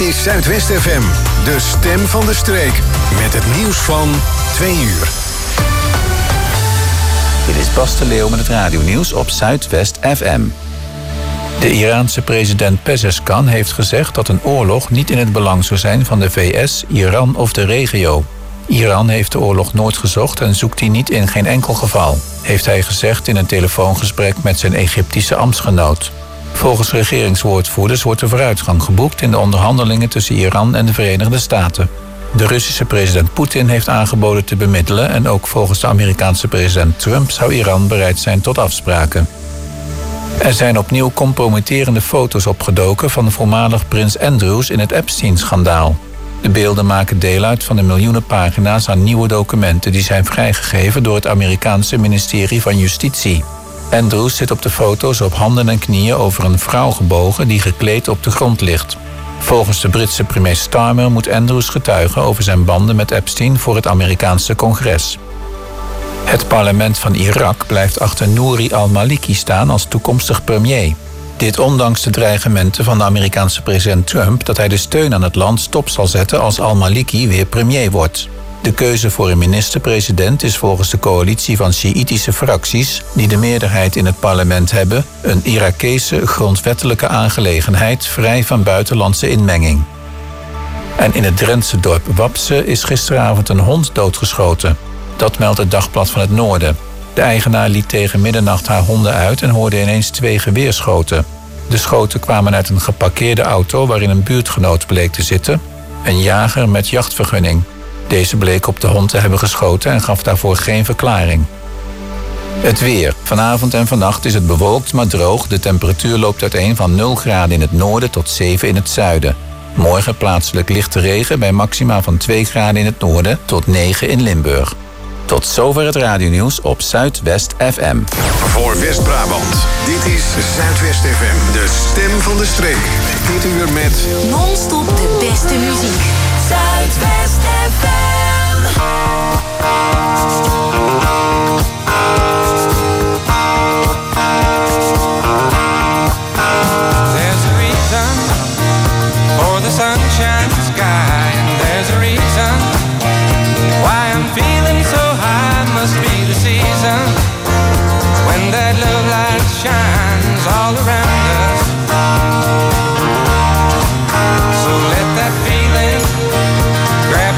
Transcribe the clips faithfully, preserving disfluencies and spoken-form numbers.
is Zuidwest F M, de stem van de streek. Met het nieuws van twee uur. Dit is Bas de Leeuw met het radionieuws op Zuidwest F M. De Iraanse president Pezeshkian heeft gezegd dat een oorlog niet in het belang zou zijn van de V S, Iran of de regio. Iran heeft de oorlog nooit gezocht en zoekt die niet in geen enkel geval, heeft hij gezegd in een telefoongesprek met zijn Egyptische ambtsgenoot. Volgens regeringswoordvoerders wordt er vooruitgang geboekt in de onderhandelingen tussen Iran en de Verenigde Staten. De Russische president Poetin heeft aangeboden te bemiddelen en ook volgens de Amerikaanse president Trump zou Iran bereid zijn tot afspraken. Er zijn opnieuw compromitterende foto's opgedoken van de voormalig prins Andrews in het Epstein-schandaal. De beelden maken deel uit van de miljoenen pagina's aan nieuwe documenten die zijn vrijgegeven door het Amerikaanse ministerie van Justitie. Andrews zit op de foto's op handen en knieën over een vrouw gebogen die gekleed op de grond ligt. Volgens de Britse premier Starmer moet Andrews getuigen over zijn banden met Epstein voor het Amerikaanse congres. Het parlement van Irak blijft achter Nouri al-Maliki staan als toekomstig premier. Dit ondanks de dreigementen van de Amerikaanse president Trump dat hij de steun aan het land stop zal zetten als al-Maliki weer premier wordt. De keuze voor een minister-president is volgens de coalitie van Sjiïtische fracties, die de meerderheid in het parlement hebben, een Irakese grondwettelijke aangelegenheid vrij van buitenlandse inmenging. En in het Drentse dorp Wapse is gisteravond een hond doodgeschoten. Dat meldt het Dagblad van het Noorden. De eigenaar liet tegen middernacht haar honden uit en hoorde ineens twee geweerschoten. De schoten kwamen uit een geparkeerde auto waarin een buurtgenoot bleek te zitten, een jager met jachtvergunning. Deze bleek op de hond te hebben geschoten en gaf daarvoor geen verklaring. Het weer. Vanavond en vannacht is het bewolkt maar droog. De temperatuur loopt uiteen van nul graden in het noorden tot zeven in het zuiden. Morgen plaatselijk lichte regen bij maxima van twee graden in het noorden tot negen in Limburg. Tot zover het radionieuws op Zuidwest F M. Voor West-Brabant, dit is Zuidwest F M, de stem van de streek. Dit uur met non-stop de beste muziek. Zuidwest F M. There's a reason for the sunshine sky, and there's a reason why I'm feeling so high. Must be the season when that love light shines all around us. So let that feeling grab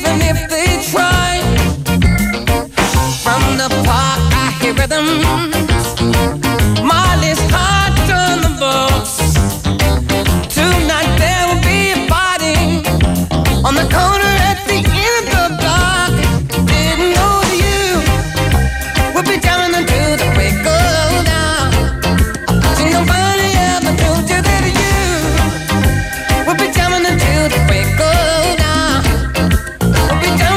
even if they try. From the park I hear rhythms, Molly's heart on the box. Tonight there will be a party on the corner at the end of the block. Didn't know that you would be jamming until the break of dawn. See, nobody ever told you that you would be jamming until the break of dawn. Would be jamming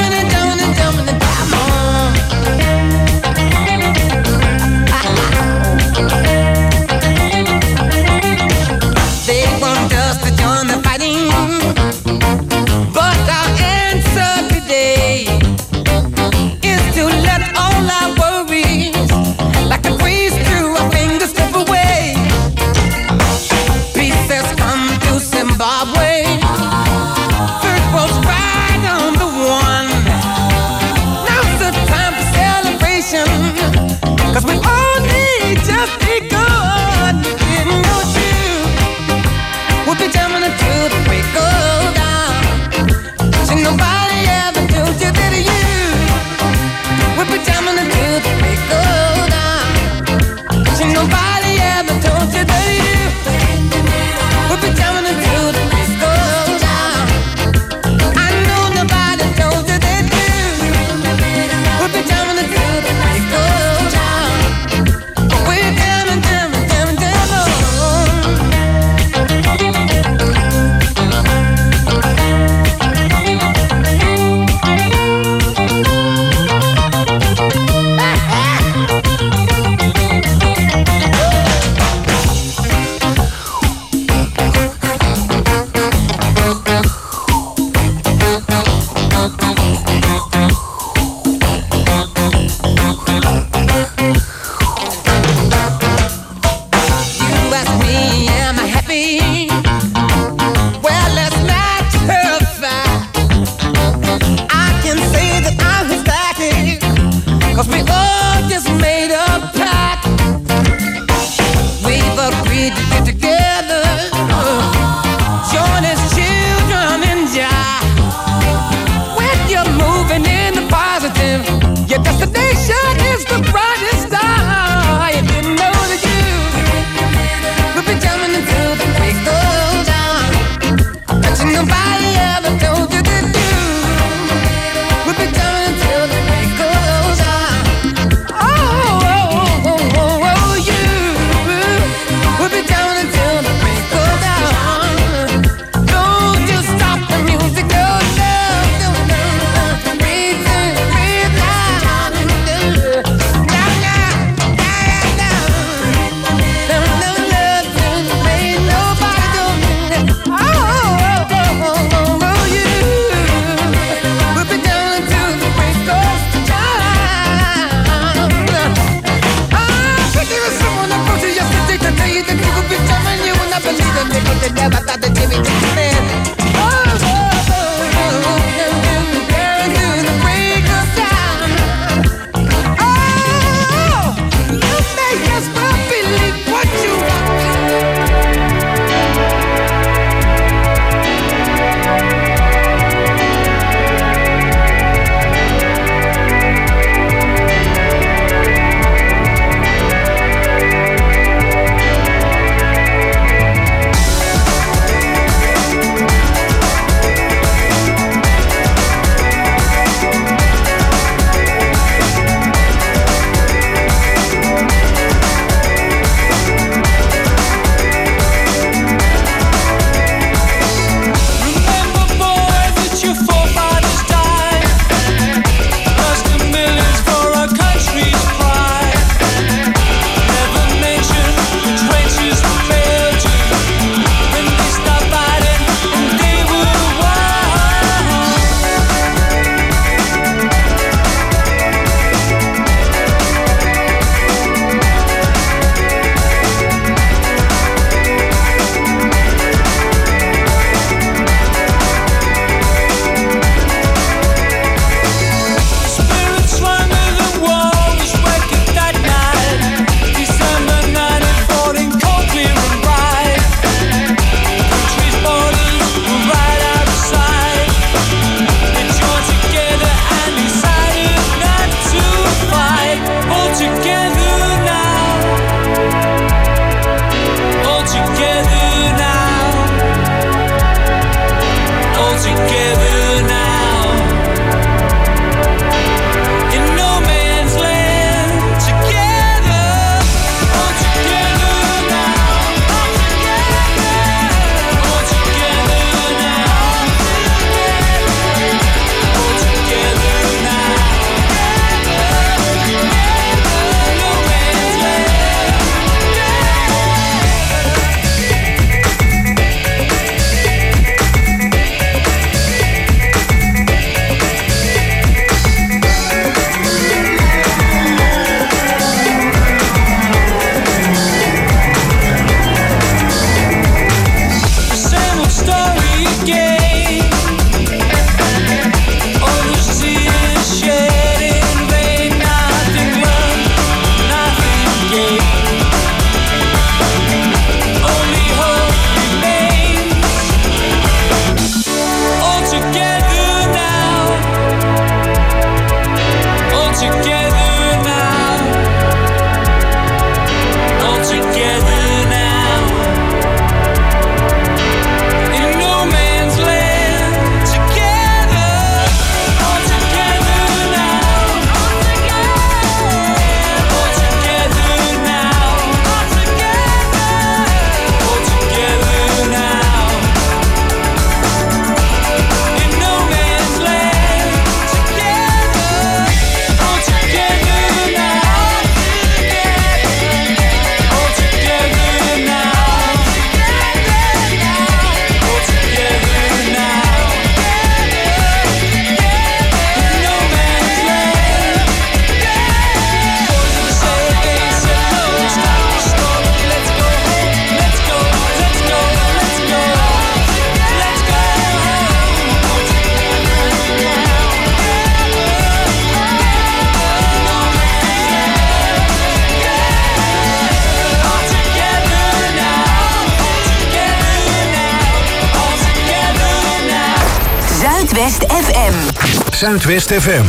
Zuidwest F M. Zuidwest F M.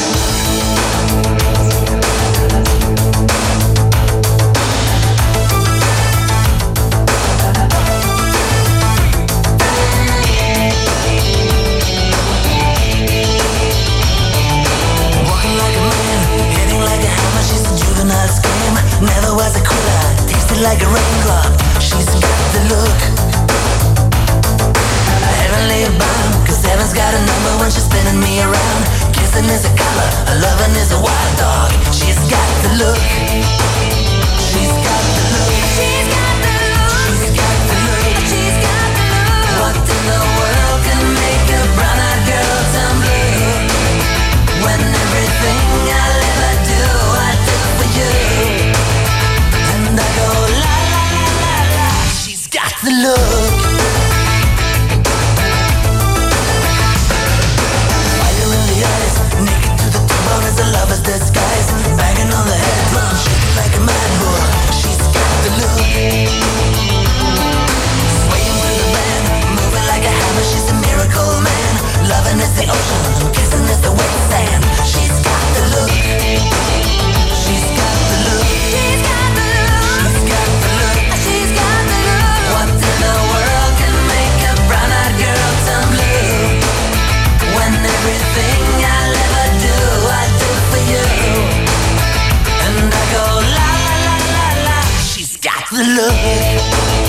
Never was a quitter, tasted like a raindrop. She's got the look. Heavenly bound, cause heaven's got a number when she's spinning me around. Kissing is a color, a loving is a wild dog. She's got the look. She's got the look. She's got the look. She's got the look. She's got the look. What in the world can make a brown-eyed girl turn blue? When everything I'll ever do, I do for you. And I go la la la la la. She's got the look. Fire in the eyes, naked to the bone as a lover's disguise. Banging on the head drum, shaking like a mad bull. She's got the look. Swaying through the band, moving like a hammer. She's a miracle man. Loving is the ocean, kissing is the wet sand. She's got the look. She's got the look. She's got the look. She's got the look. She's got the look. What in the world can make a brown-eyed girl turn blue? When everything I'll ever do, I do for you. And I go la la la la la. She's got the look.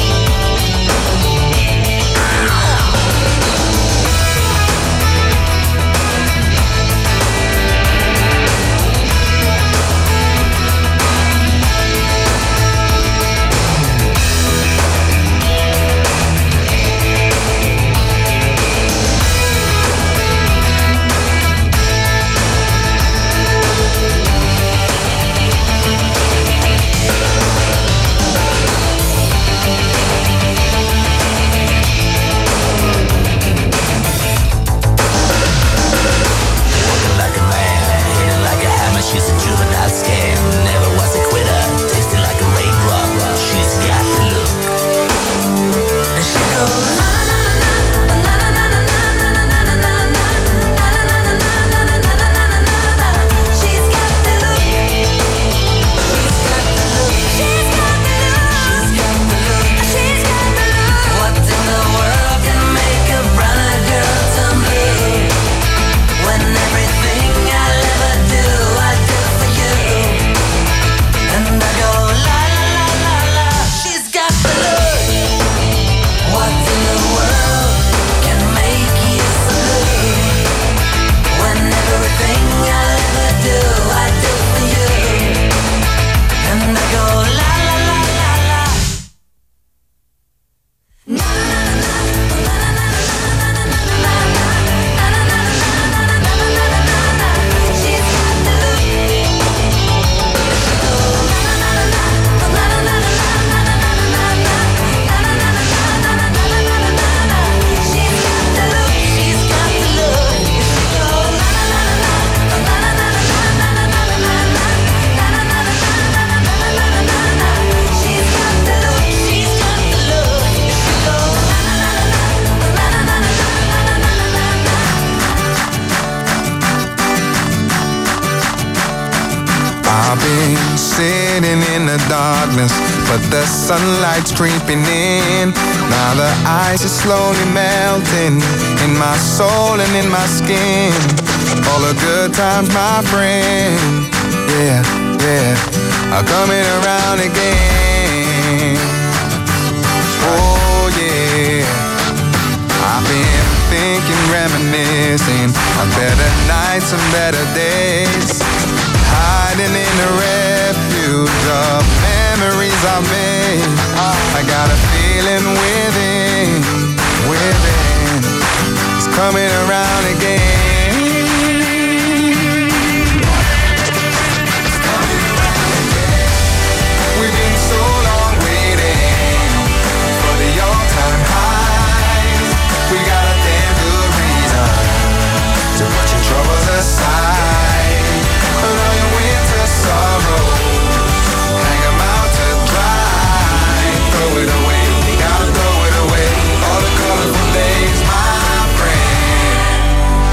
She's a juvenile scam, never was a quitter, tasted like a raindrop. She's got the look. And she goes na na na na na na na na na na na na. She's got the look. She's got the look. She's got the look. She's got the look. What in the world can make a brown-eyed girl turn blue? When everything I'll ever do, I do for you. And I go la la la la la. She's got the look. What in the world can make you so blue? When everything I'll ever do, I do for you. And I go la la la la la. Na na na na na na na na na na na. She's got the look. She goes na na na na na na na na na na na. She's got the look. She's got the look. She goes na na na na na na na na na na. She's got the look. She's got the look. She goes na na na na na na na I've been sitting in the darkness, but the sunlight's creeping in. Now the ice is slowly melting in my soul and in my skin. All the good times, my friend, yeah, yeah, are coming around again. Oh yeah, I've been thinking, reminiscing of better nights and better days. Hiding in the refuge of memories I made. I got a feeling within, within, it's coming around again. It's coming around again. We've been so long waiting for the all-time highs. We got a damn good reason to put your troubles aside. All your winter sorrows, hang 'em out to dry. Throw it away, gotta throw it away. All the colorful days, my friend.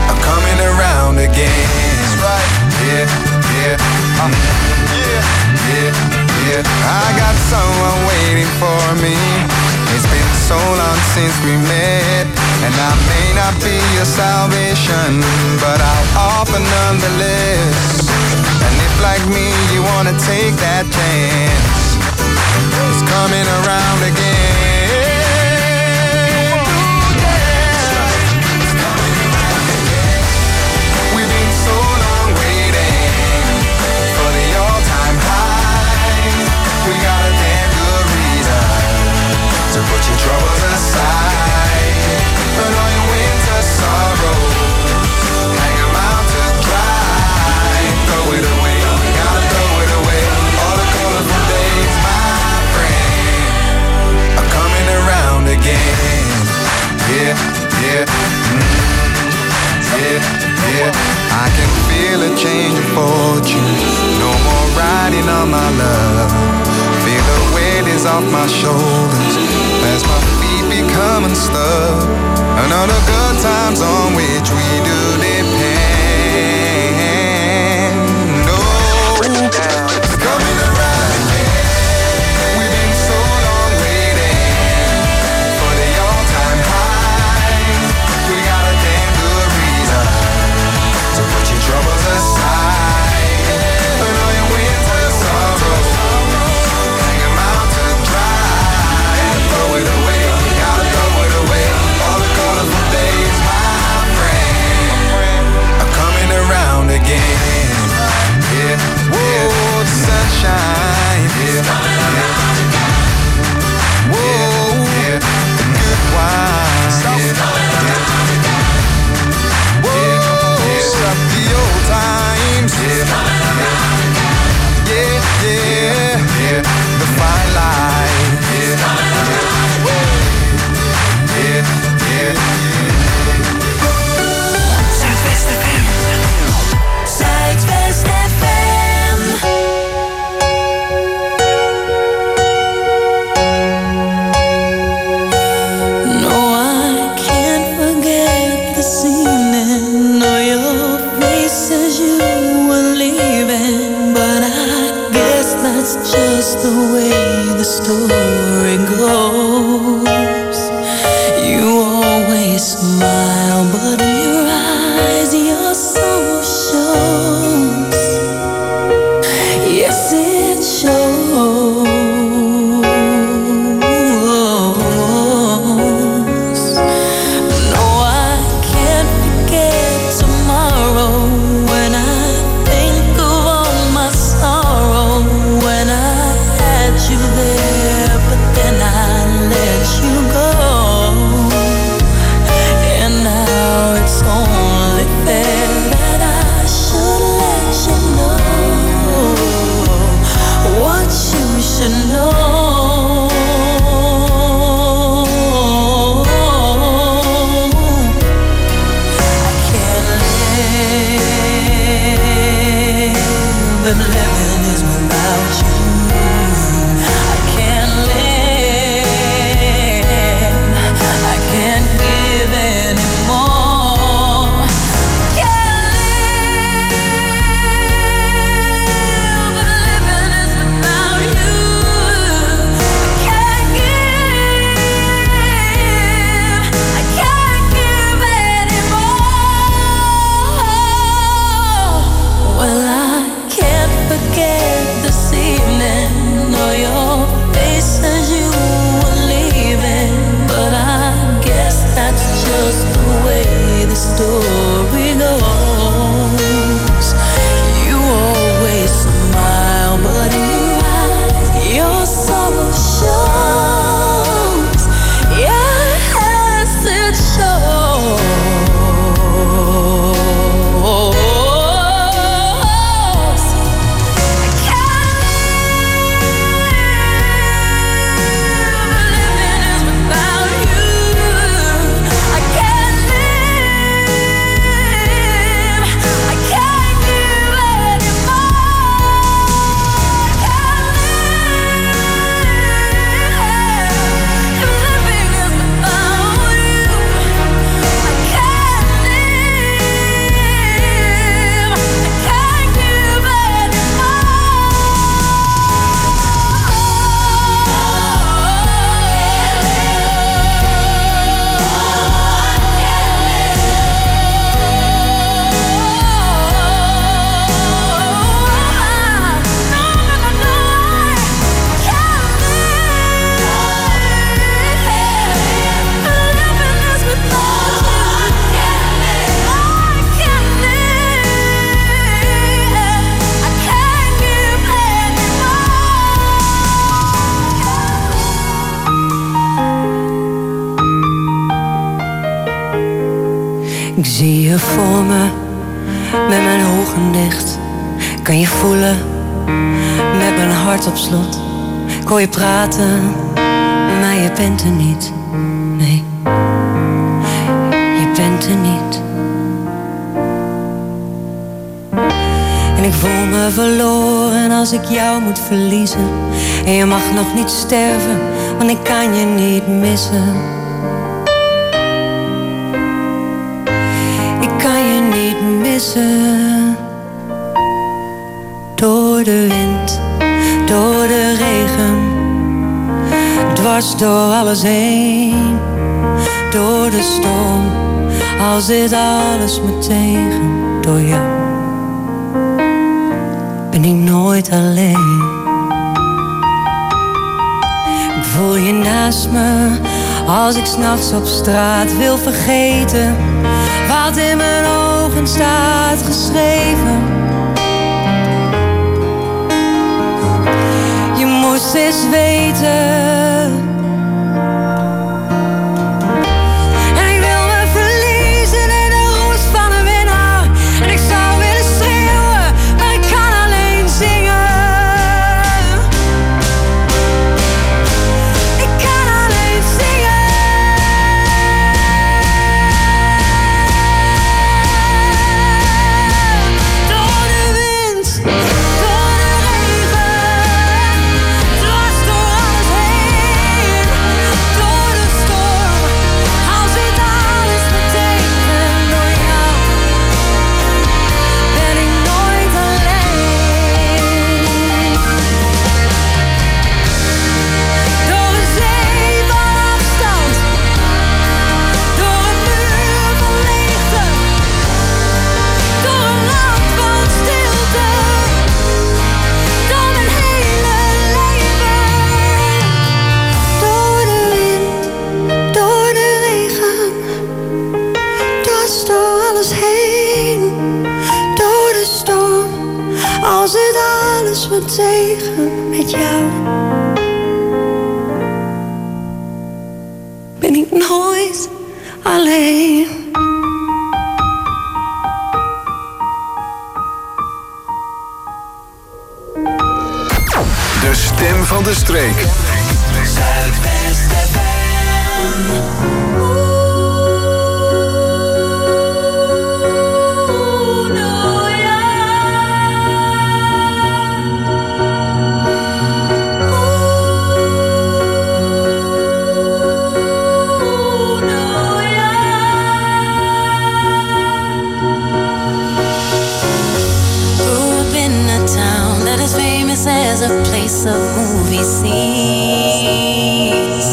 yeah, uh, yeah, yeah, yeah. I got someone waiting for me. It's been so long since we met, and I may not be your salvation, but I'll offer nonetheless. And if like me you wanna take that chance, it's coming around again. Put your troubles aside, put all your winter sorrows, hang 'em out to dry. Throw it away, gotta throw it away. All the colorful days, my friend, are coming around again. Yeah, yeah, mm, yeah, yeah. I can feel a change of fortune. No more riding on my love. Feel the weight is off my shoulders as my feet become unstuck. Another good times on which we do depend. No, it's coming around again. We've been so long waiting for the all-time high. We got a damn good reason to put your troubles aside. Put all your winter sorrows, hang 'em out to dry. Throw it away, gotta throw it away. All the colorful days, my friend, are coming around again. Yeah, yeah, the sunshine, yeah, yeah. Whoa, yeah, the good wine, yeah, yeah. Whoa, stop the old times, yeah, yeah, yeah, yeah, the fine line, yeah, yeah, yeah, yeah. Zuidwest F M. Zuidwest F M. No, I can't forget this evening or your face as you were leaving, but I guess that's just the way the story goes. You always smile, but in your eyes your soul shows. Yes, it shows. No, I can't forget tomorrow when I think of all my sorrow, when I had you there, but then I let you go. And now it's only fair that I should let you know what you should know. I can't live if living is without you. I can't live, I can't give anymore. Can't live if living is without you. I can't give, I can't give anymore. Well, I can't forget je voor me, met mijn ogen dicht. Kan je voelen, met mijn hart op slot. Ik hoor je praten, maar je bent er niet. Nee, je bent er niet. En ik voel me verloren als ik jou moet verliezen. En je mag nog niet sterven, want ik kan je niet missen. Ik kan je niet missen. Door de wind, door de regen, dwars door alles heen. Door de storm, al zit alles me tegen. Door jou ben ik nooit alleen. Ik voel je naast me, als ik 's nachts op straat wil vergeten wat in mijn ogen staat geschreven. Je moest eens weten. En ik wil me verliezen in de roes van een winnaar. En ik zou willen schreeuwen, maar ik kan alleen zingen. Ik kan alleen zingen. Door de wind, door de regen, dwars door alles heen. Door de storm, al zit alles me tegen. Door jou ben ik nooit alleen. Door een zee van afstand, door een muur van leegte, door een land van stilte, door mijn hele leven. Door de wind, door de regen, dwars door alles heen. Door de storm, al zit alles me tegen. Met jou ben ik nooit alleen. De stem van de streek. Grew up in a town that is famous as a place of movie scenes.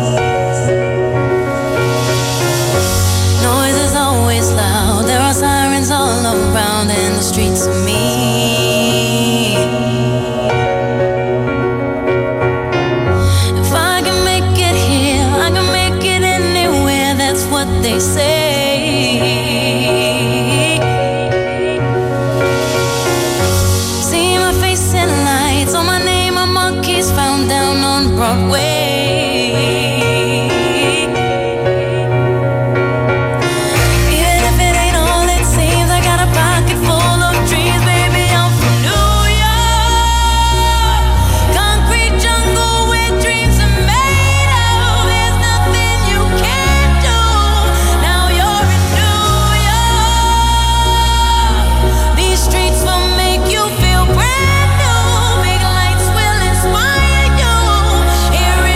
Noise is always loud, there are sirens all around, and the streets are mean. If I can make it here, I can make it anywhere, that's what they say. See my face in lights, on my name a monkey's found down on Broadway. Even if it ain't all it seems, I got a pocket full of dreams, baby, I'm from New York. Concrete jungle where dreams are made of. There's nothing you can't do. Now you're in New York. These streets will make you feel brand new. Big lights will inspire you. Here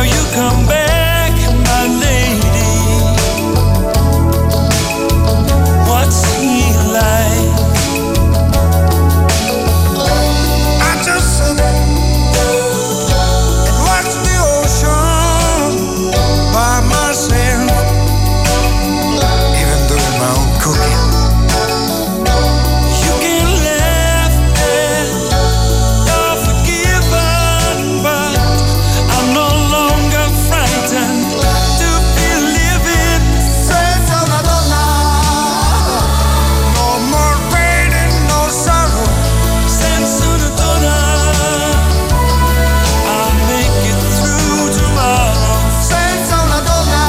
you come back, my lady? What's he like? I just sit and watch the ocean by myself, even doing my own cooking. You can laugh and you're forgiven, but I'm no longer frightened to be living. Senza Madonna, no more pain and no sorrow. Senza una donna, I'll make it through tomorrow. Senza Madonna,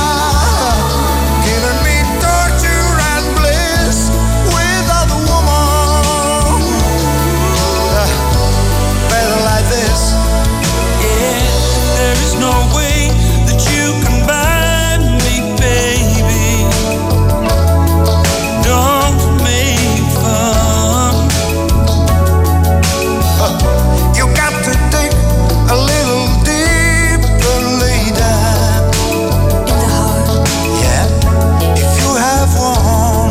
giving me torture and bliss without a woman. Uh, better like this. Yeah, there is no way that you can buy me, baby. Don't make fun. You got to dig a little deeper, lady. In the heart. Yeah, if you have one.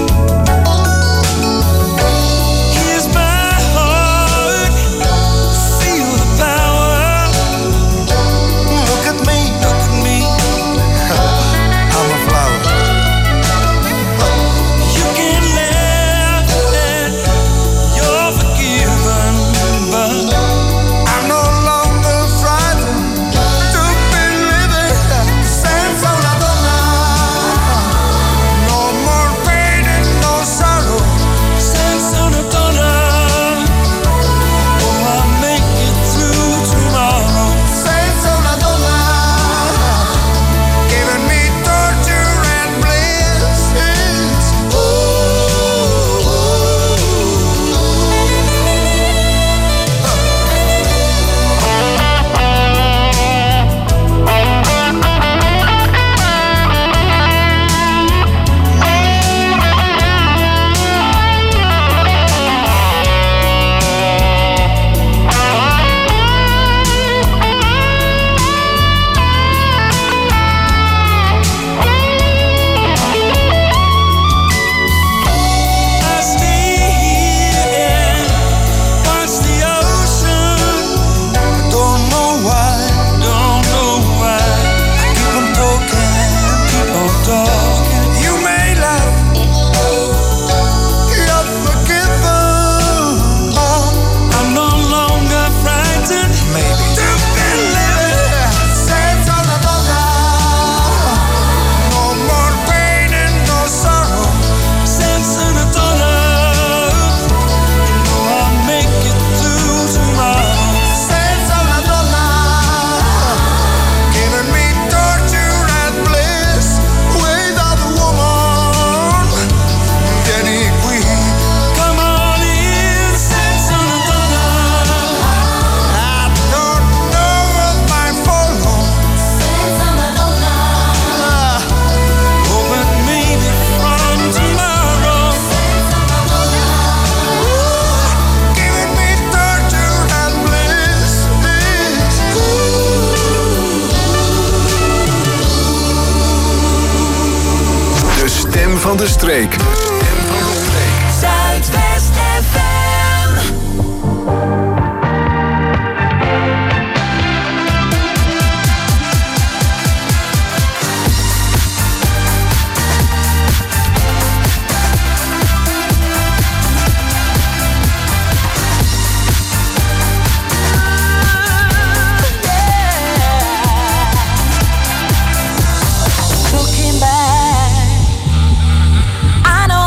Here's my heart. Feel the power. Look at me, Look at me. I'm a flower. You can laugh and you're forgiven, but I'm no longer frightened to be living. Senza una donna, no more pain and no sorrow. senza una donna, oh, I'll make it through tomorrow. Senza una donna, giving me torture and bliss. Ooh. I stay here and watch the ocean. Don't know why, Don't know why. keep on talking. Keep on talking. You may laugh, you're forgiven. I'm no longer frightened Maybe to be living. senza una donna, no more pain and no sorrow. Senza una donna, you know I'll make it through tomorrow. Senza una donna, giving me torture and bliss without a woman. Vieni qui, Come on in, senza una donna. I don't know what my follow. Oh, but maybe from tomorrow. Giving me torture and bliss. De stem van de streek. De stem van de streek. Zuidwest F M. Looking back, I know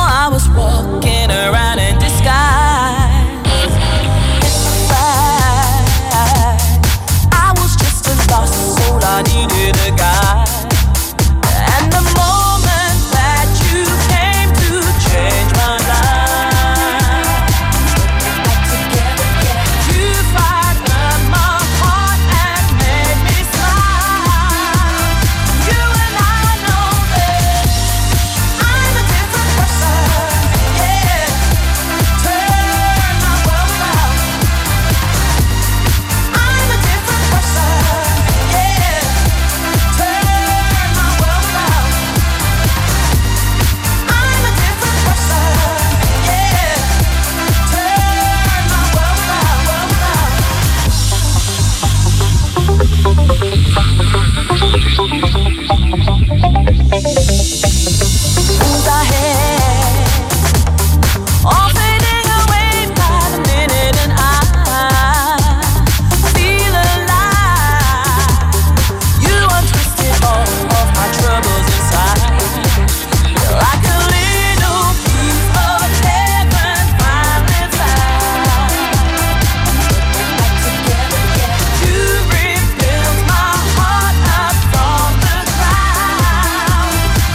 Dreams I had, all fading away by the minute, and I feel alive. You untwisted all of my troubles inside. You're like a little piece of heaven finally found. You rebuilt my heart up from the ground.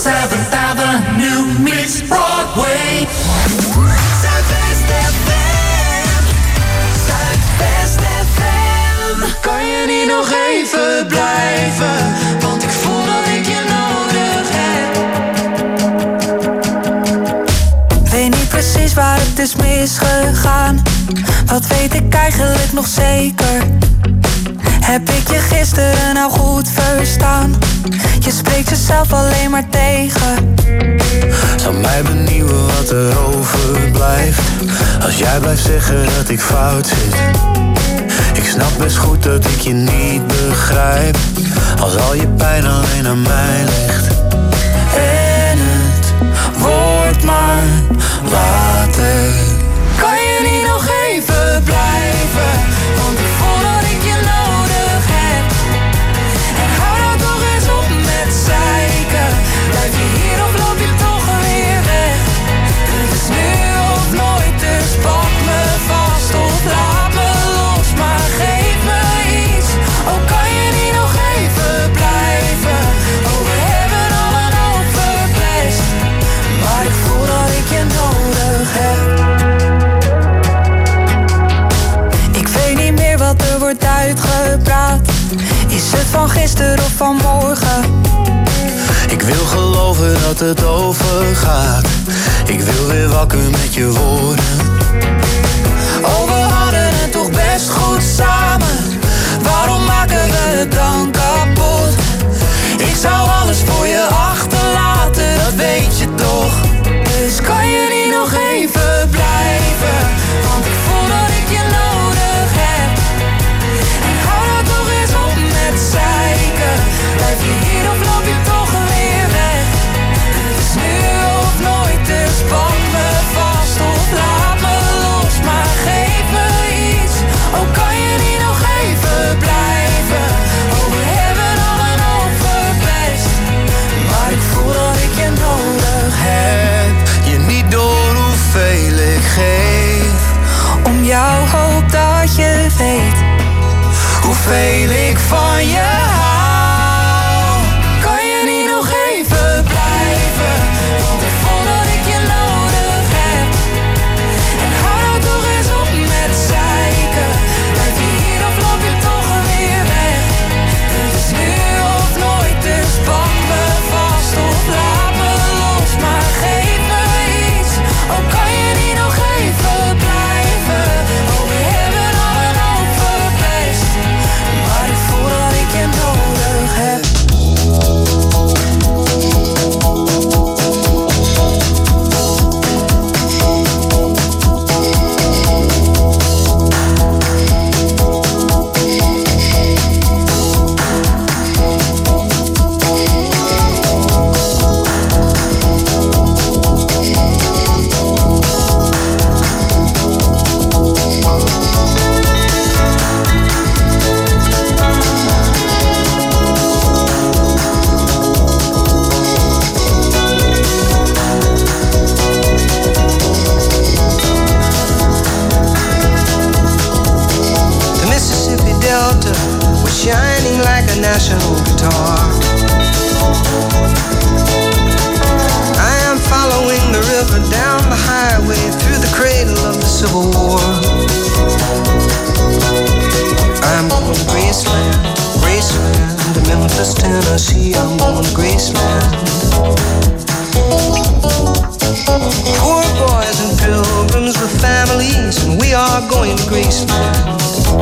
seventh Avenue meets Broadway. Zuidwest F M, Zuidwest F M. Kan je niet nog even blijven? Want ik voel dat ik je nodig heb. Weet niet precies waar het is misgegaan. Wat weet ik eigenlijk nog zeker? Heb ik je gisteren nou goed verstaan? Je spreekt jezelf alleen maar tegen. Zou mij benieuwen wat er overblijft als jij blijft zeggen dat ik fout zit. Ik snap best goed dat ik je niet begrijp als al je pijn alleen aan mij ligt. En het wordt maar later. Kan je niet nog even blijven? Want ik voel dat ik je nodig heb. En hou nou toch eens op met zeiken. Blijf je hier of loop je toch weer weg? Het is nu of nooit, dus pak me vast of laat me los. Maar geef me iets, oh kan je niet nog even blijven? Oh we hebben al een hoop verpest, maar ik voel dat ik je nodig heb. Wat er wordt uitgepraat, is het van gisteren of van morgen? Ik wil geloven dat het overgaat. Ik wil weer wakker met je woorden. Oh, we hadden het toch best goed samen. Waarom maken we het dan kapot? Ik zou alles voor je achterlaten, dat weet je toch. Dus kan je niet nog even blijven? Want ik voel dat ik je nodig heb. En hou nou toch eens op met zeiken. Blijf je hier of loop je toch weer weg? Het is nu of nooit, dus pak me vast of laat me los. Maar geef me iets, oh kan je niet nog even blijven? Oh we hebben al een hoop verpest, maar ik voel dat ik je nodig heb. Je niet door hoeveel ik geef. Om jou hoop dat je weet hoeveel ik van je hou. Kan je niet nog even blijven? Want ik voel dat ik je nodig heb. En hou nou toch eens op met zeiken. Blijf je hier of loop je toch weer weg? Het is nu of nooit, dus pak me vast of laat me los. Maar geef me iets, oh kan je niet nog even blijven? Oh we hebben al een hoop verpest, maar ik voel dat ik je nodig heb. The Mississippi Delta was shining like a national guitar. I am following the river down the highway through the cradle of the Civil War. I'm going to Graceland, Graceland, to Memphis, Tennessee. I'm going to Graceland. Poor boys and pilgrims with families, and we are going to Graceland.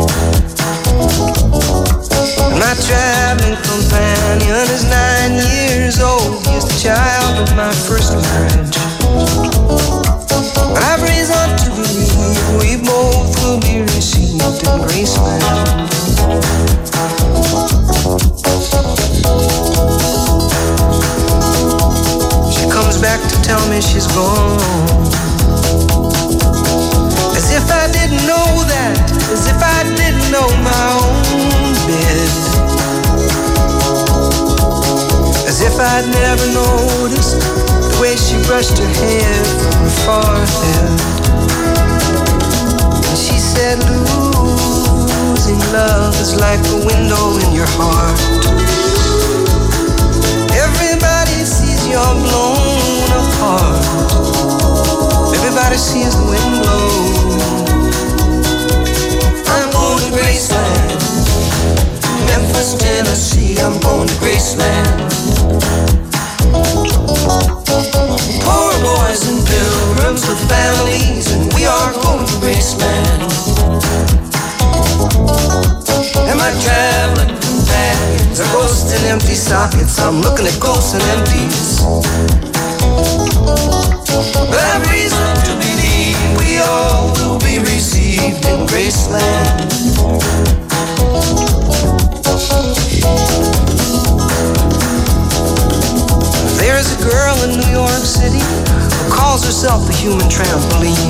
And my traveling companion is nine years old. He is the child of my first marriage. I've reason to believe we both will be received in Graceland. She comes back to tell me she's gone. As if I didn't know that, as if I didn't know my own bed. As if I'd never noticed the way she brushed her hair from her forehead. And she said, losing love is like a window in your heart. Everybody sees your I'm looking at ghosts and empties. But I have reason to believe we all will be received in Graceland. There's a girl in New York City who calls herself the human trampoline.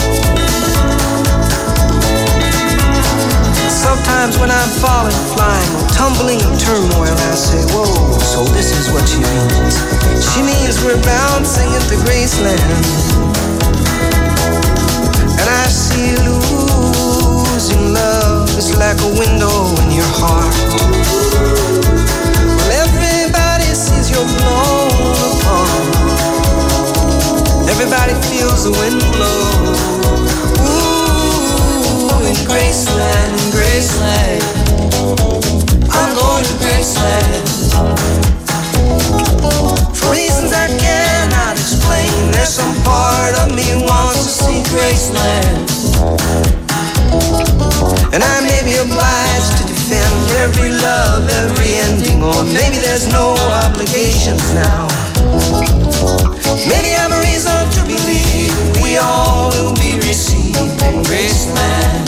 Sometimes when I'm falling, flying, or tumbling in turmoil, I say, whoa, so this is what she means. She means we're bouncing into Graceland. And I see losing love is like a window in your heart. Well, everybody sees you're blown apart. Everybody feels the wind blow. Ooh, in Graceland, in Graceland, I'm going to Graceland. For reasons I cannot explain, there's some part of me wants to see Graceland. And I may be obliged to defend every love, every ending, or maybe there's no obligations now. Maybe I'm a reason to believe we all will be received in Graceland.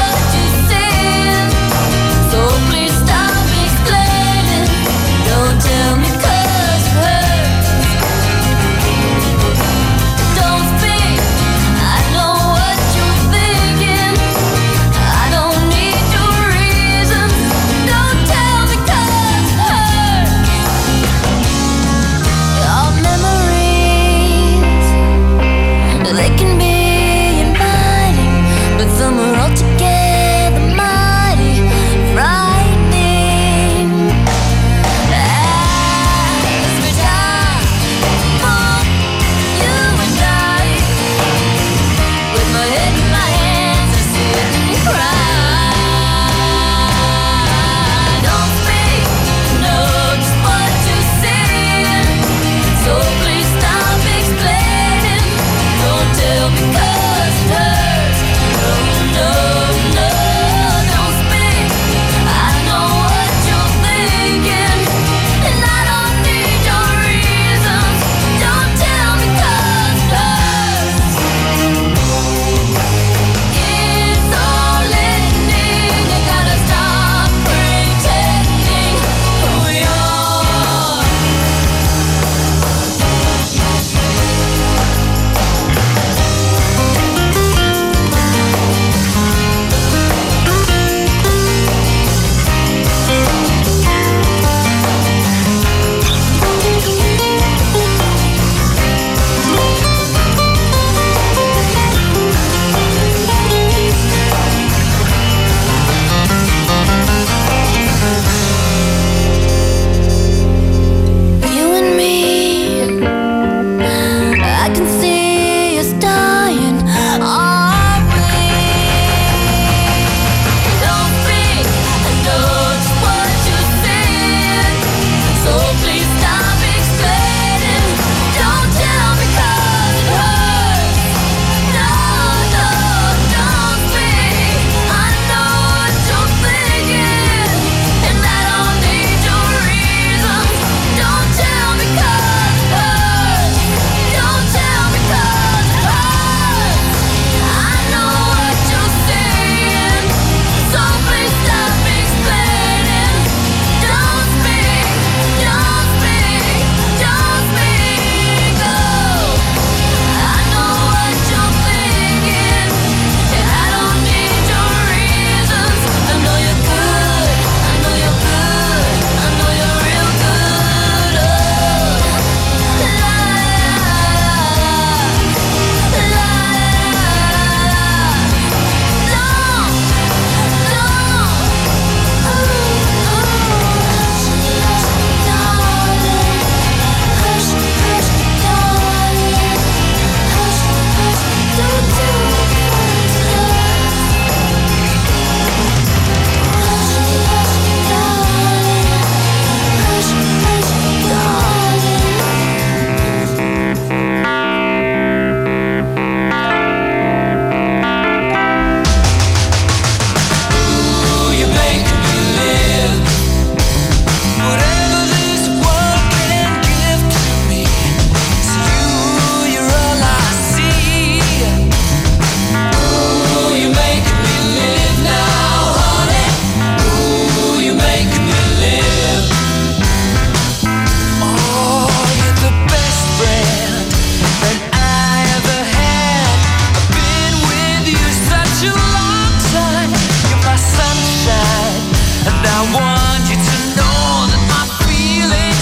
Don't tell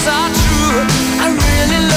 are true. I really